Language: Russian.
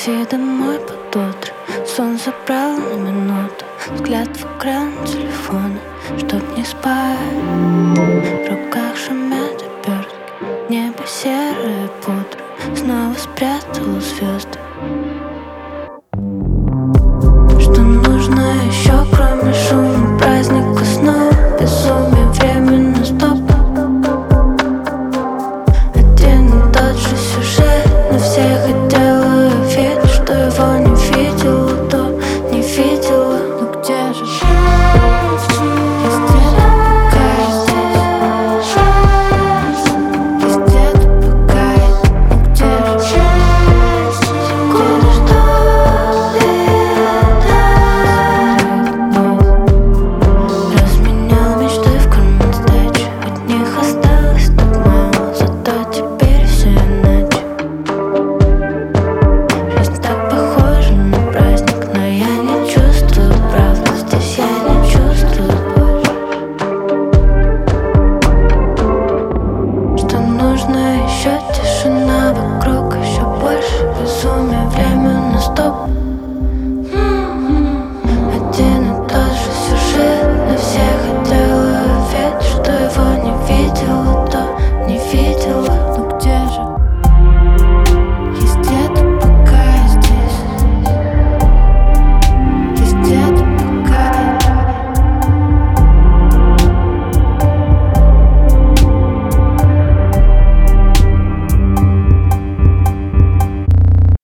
Такси домой под утро, сон забрал на минуту, взгляд в экран телефона, чтоб не спать. В руках шумят обертки, небо серое пудра, снова спрятала звезды. Что нужно еще, кроме шума, праздника снова, безумие, время на стоп. Один и тот же сюжет, но все хотела